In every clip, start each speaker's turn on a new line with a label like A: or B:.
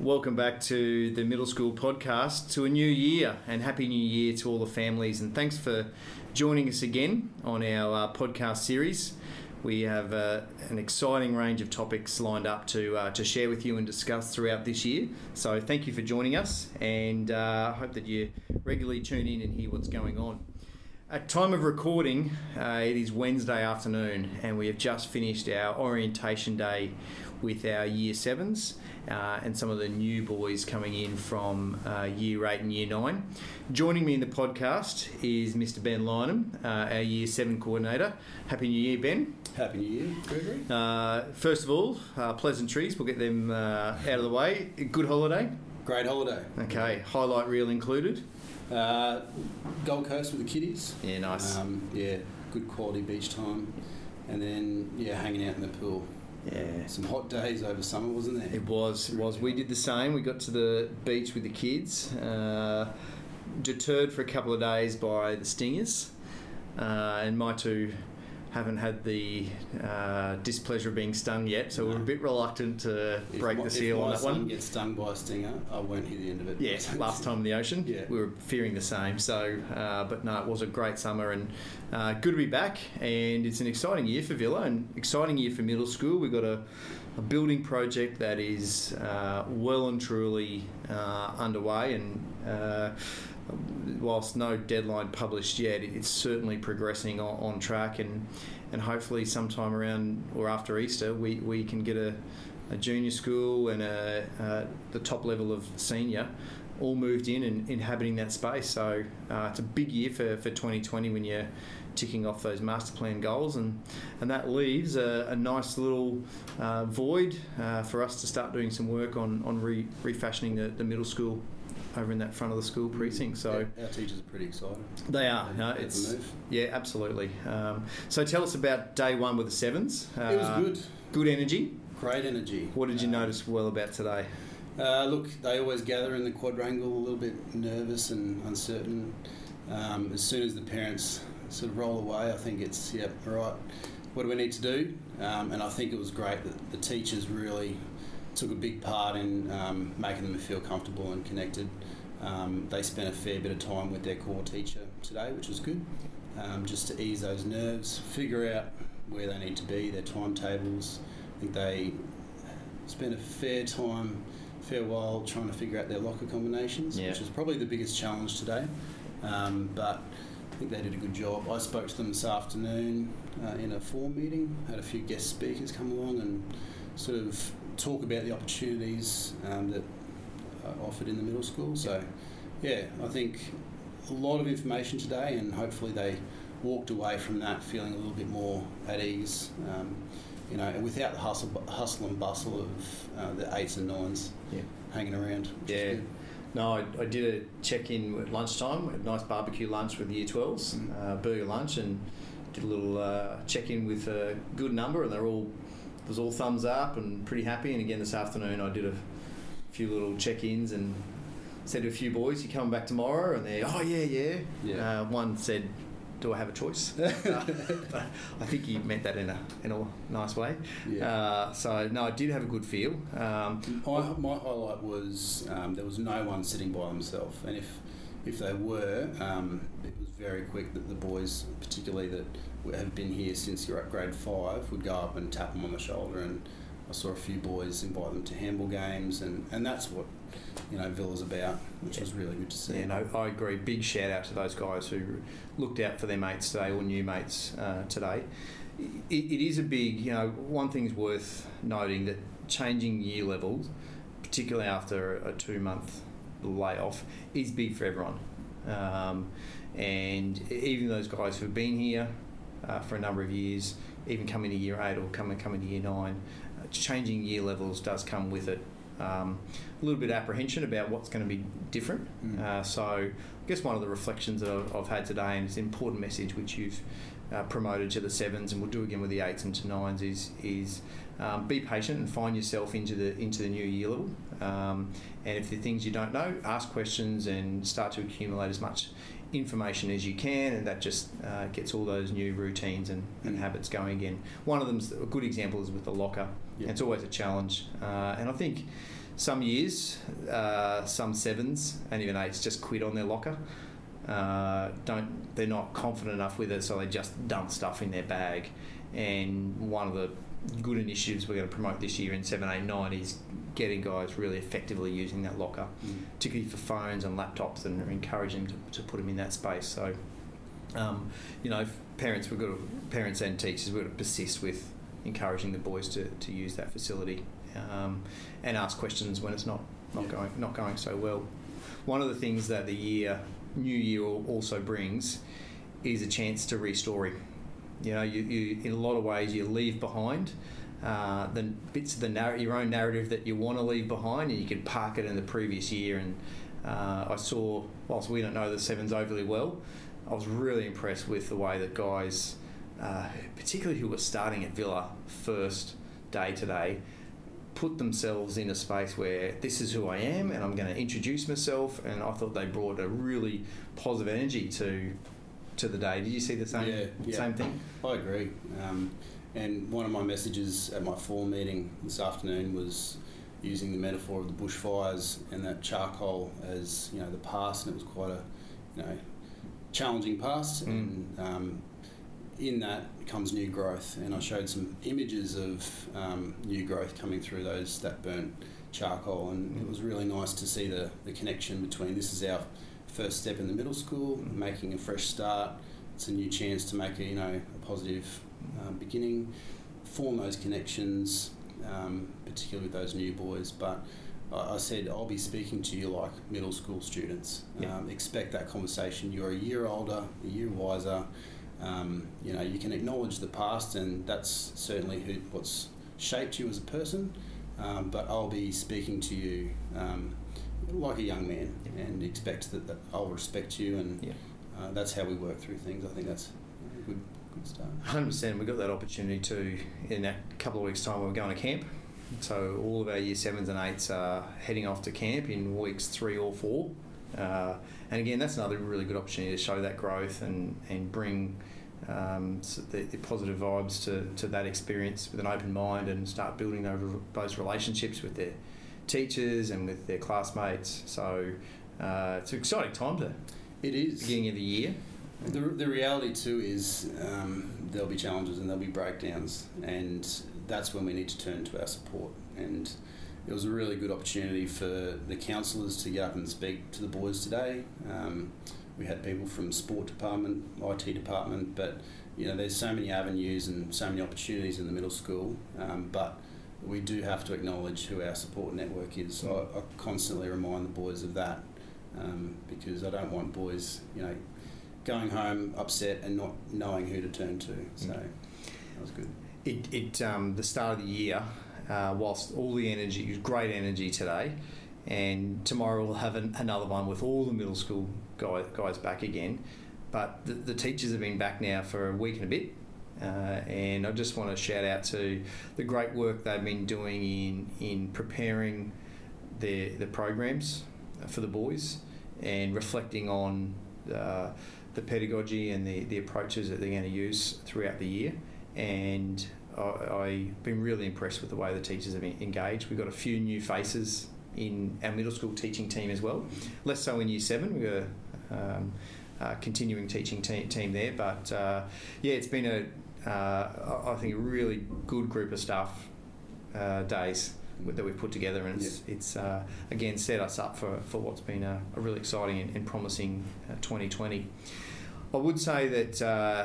A: Welcome back to the Middle School Podcast, to a new year, and Happy New Year to all the families, and thanks for joining us again on our podcast series. We have an exciting range of topics lined up to share with you and discuss throughout this year. So thank you for joining us, and I hope that you regularly tune in and hear what's going on. At time of recording, it is Wednesday afternoon, and we have just finished our orientation day with our Year 7s and some of the new boys coming in from Year 8 and Year 9. Joining me in the podcast is Mr. Ben Lynham, our Year 7 coordinator. Happy New Year, Ben.
B: Happy New Year, Gregory.
A: First of all, pleasantries. We'll get them out of the way. Good holiday?
B: Great holiday.
A: Okay. Highlight reel included?
B: Gold Coast with the kiddies.
A: Yeah, nice.
B: Good quality beach time. And then, hanging out in the pool.
A: Yeah.
B: Some hot days over summer, wasn't there?
A: It was. We did the same. We got to the beach with the kids, deterred for a couple of days by the stingers, and my two haven't had the displeasure of being stung yet, so we're a bit reluctant to break the seal on that one.
B: If my son gets stung by a stinger, I won't hear the end of it.
A: Yeah, last time in the ocean,
B: yeah.
A: We were fearing the same. So, but no, it was a great summer, and good to be back. And it's an exciting year for Villa, and exciting year for middle school. We've got a building project that is well and truly underway, and whilst no deadline published yet, it's certainly progressing on track, and hopefully sometime around or after Easter we can get a junior school and the top level of senior all moved in and inhabiting that space. So it's a big year for 2020 when you're ticking off those master plan goals, and that leaves a nice little void for us to start doing some work on refashioning the middle school over in that front of the school precinct. So
B: our teachers are pretty excited.
A: They are. Yeah, absolutely. So tell us about day one with the sevens.
B: It was good.
A: Good energy.
B: Great energy.
A: What did you notice well about today?
B: Look, they always gather in the quadrangle a little bit nervous and uncertain. As soon as the parents sort of roll away, I think it's, right, what do we need to do? And I think it was great that the teachers really took a big part in making them feel comfortable and connected. They spent a fair bit of time with their core teacher today, which was good, just to ease those nerves, figure out where they need to be, their timetables. I think they spent a fair while trying to figure out their locker combinations, which is probably the biggest challenge today. But I think they did a good job. I spoke to them this afternoon in a forum meeting, had a few guest speakers come along and sort of talk about the opportunities that are offered in the middle school. So, I think a lot of information today, and hopefully they walked away from that feeling a little bit more at ease, without the hustle and bustle of the 8s and 9s hanging around.
A: No, I did a check-in at lunchtime, a nice barbecue lunch with the Year 12s, burger lunch, and did a little check-in with a good number, and it was all thumbs up and pretty happy. And again this afternoon I did a few little check-ins and said to a few boys, "You coming back tomorrow?" And they're, "Oh yeah." One said, "Do I have a choice?" I think he meant that in a nice way. So no, I did have a good feel.
B: My highlight was there was no one sitting by themselves, and if they were, it was very quick that the boys, particularly that have been here since grade 5, would go up and tap them on the shoulder. And I saw a few boys invite them to handball games, and that's what Villa's about, which was really good to see.
A: Yeah, no, I agree. Big shout out to those guys who looked out for their mates today, or new mates today. It is a big, one thing's worth noting, that changing year levels, particularly after a 2-month layoff, is big for everyone. And even those guys who've been here for a number of years, even coming to Year 8 or coming to Year 9, changing year levels does come with it a little bit of apprehension about what's going to be different. So I guess one of the reflections that I've had today, and it's an important message which you've promoted to the 7s, and we'll do again with the 8s and to 9s, is be patient and find yourself into the new year level. And if there are things you don't know, ask questions and start to accumulate as much information as you can, and that just gets all those new routines and habits going again. One of them's a good example is with the locker. It's always a challenge, and I think some years, some 7s and even 8s just quit on their locker. They're not confident enough with it, so they just dump stuff in their bag. And one of the good initiatives we're going to promote this year in 7, 8, 9 is getting guys really effectively using that locker, particularly for phones and laptops, and encouraging them to put them in that space. So, parents and teachers, we've got to persist with encouraging the boys to use that facility, and ask questions when it's not going so well. One of the things that the new year also brings is a chance to restory. You in a lot of ways you leave behind the bits of your own narrative that you want to leave behind, and you can park it in the previous year. And I saw, whilst we don't know the 7s overly well, I was really impressed with the way that guys, particularly who were starting at Villa first day today, put themselves in a space where this is who I am and I'm going to introduce myself, and I thought they brought a really positive energy to the day. Did you see the same thing?
B: I agree. And one of my messages at my form meeting this afternoon was using the metaphor of the bushfires and that charcoal as the past, and it was quite a challenging past, and in that comes new growth. And I showed some images of new growth coming through that burnt charcoal, and it was really nice to see the connection between this is our first step in the middle school, making a fresh start. It's a new chance to make a positive beginning, form those connections, particularly with those new boys. But I said I'll be speaking to you like middle school students. Expect that conversation. You're a year older, a year wiser. You can acknowledge the past, and that's certainly what's shaped you as a person. But I'll be speaking to you like a young man, and expect that I'll respect you, and that's how we work through things. I think that's a good start.
A: 100%. We've got that opportunity to, in a couple of weeks' time, we're going to camp. So all of our year 7s and 8s are heading off to camp in weeks 3 or 4. And again, that's another really good opportunity to show that growth and bring the positive vibes to that experience with an open mind, and start building those relationships with their teachers and with their classmates. So it's an exciting time
B: It is.
A: Beginning of the year.
B: The reality too is there'll be challenges and there'll be breakdowns, and that's when we need to turn to our support. And it was a really good opportunity for the counsellors to get up and speak to the boys today. We had people from sport department, IT department, but there's so many avenues and so many opportunities in the middle school, but we do have to acknowledge who our support network is. I constantly remind the boys of that, because I don't want boys, going home upset and not knowing who to turn to. So that was good.
A: The start of the year, whilst all the energy, it was great energy today, and tomorrow we'll have another one with all the middle school guys back again. But the teachers have been back now for a week and a bit, and I just want to shout out to the great work they've been doing in preparing the programs for the boys, and reflecting on the pedagogy and the approaches that they're going to use throughout the year. And I've been really impressed with the way the teachers have been engaged. We've got a few new faces in our middle school teaching team as well, less so in year 7. We've got a continuing teaching team there, but it's been I think a really good group of staff days that we've put together, and it's again set us up for what's been a really exciting and promising 2020. I would say that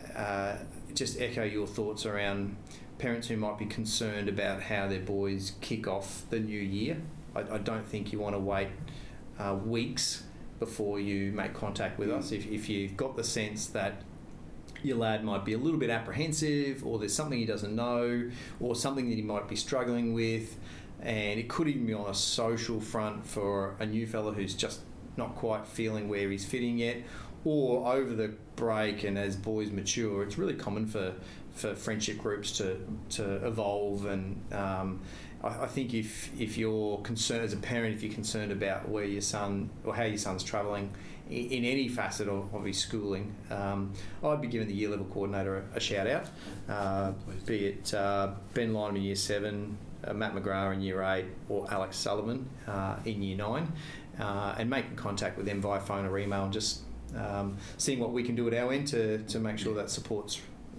A: just echo your thoughts around parents who might be concerned about how their boys kick off the new year. I don't think you want to wait weeks before you make contact with us. If you've got the sense that your lad might be a little bit apprehensive, or there's something he doesn't know, or something that he might be struggling with, and it could even be on a social front for a new fella who's just not quite feeling where he's fitting yet, or over the break and as boys mature, it's really common for friendship groups to evolve. And I think if you're concerned as a parent, if you're concerned about where your son or how your son's travelling in any facet of his schooling, I'd be giving the year level coordinator a shout out, be it Ben Lynham in year 7, Matt McGrath in Year 8 or Alex Sullivan in Year 9, and making contact with them via phone or email, and just seeing what we can do at our end to make sure that support's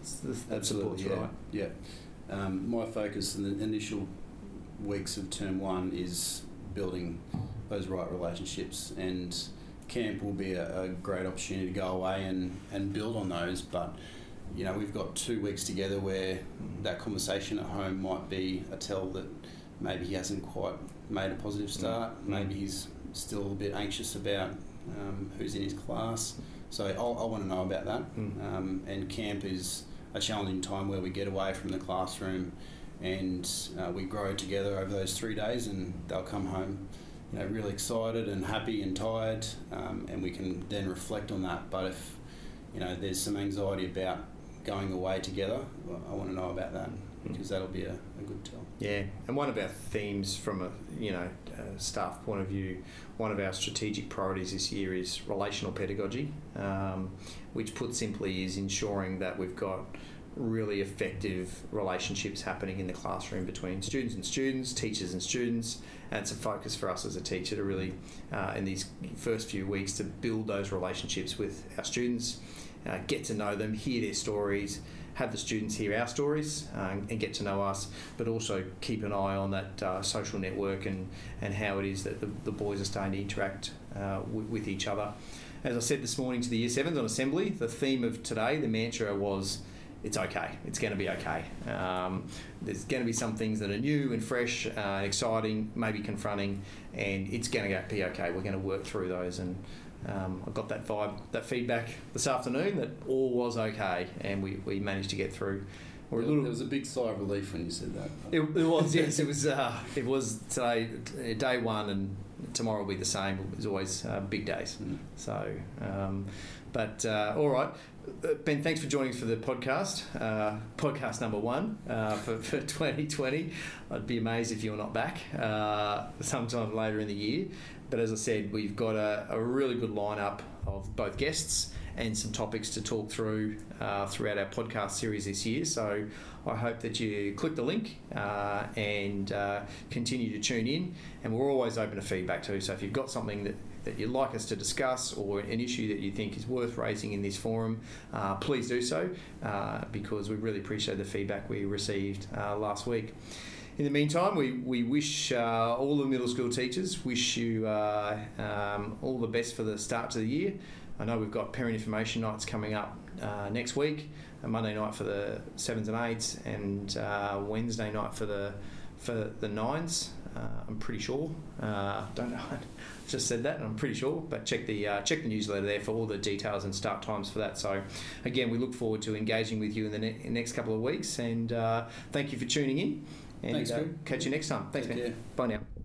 A: right.
B: Yeah. My focus in the initial weeks of term 1 is building those right relationships, and camp will be a great opportunity to go away and build on those. But we've got 2 weeks together where that conversation at home might be a tell that maybe he hasn't quite made a positive start. Maybe he's still a bit anxious about who's in his class. So I want to know about that. And camp is a challenging time where we get away from the classroom and we grow together over those 3 days, and they'll come home really excited and happy and tired, and we can then reflect on that. But if there's some anxiety about going away together, I want to know about that, because that'll be a good tell.
A: Yeah, and one of our themes from a staff point of view, one of our strategic priorities this year is relational pedagogy, which put simply is ensuring that we've got really effective relationships happening in the classroom between students and students, teachers and students, and it's a focus for us as a teacher to really, in these first few weeks, to build those relationships with our students, get to know them, hear their stories, have the students hear our stories and get to know us, but also keep an eye on that social network and how it is that the boys are starting to interact with each other. As I said this morning to the Year 7s on assembly, the theme of today, the mantra was, it's okay. It's going to be okay. There's going to be some things that are new and fresh, exciting, maybe confronting, and it's going to be okay. We're going to work through those. And I got that vibe, that feedback this afternoon that all was okay, and we managed to get through.
B: There was a big sigh of relief when you said that.
A: It was, yes. It was today, day 1, and tomorrow will be the same. It's always big days. So, all right. Ben, thanks for joining us for the podcast, podcast number 1 for 2020. I'd be amazed if you're not back sometime later in the year. But as I said, we've got a really good lineup of both guests and some topics to talk through throughout our podcast series this year. So I hope that you click the link and continue to tune in. And we're always open to feedback too. So if you've got something that you'd like us to discuss, or an issue that you think is worth raising in this forum, please do so, because we really appreciate the feedback we received last week. In the meantime, we wish all the middle school teachers, wish you all the best for the start to the year. I know we've got parent information nights coming up next week, a Monday night for the 7s and 8s, and Wednesday night for the 9s. I'm pretty sure. Don't know. Just said that, and I'm pretty sure. But check the newsletter there for all the details and start times for that. So, again, we look forward to engaging with you in the next couple of weeks. And thank you for tuning in. And
B: thanks,
A: catch you next time. Thanks, man. Bye now.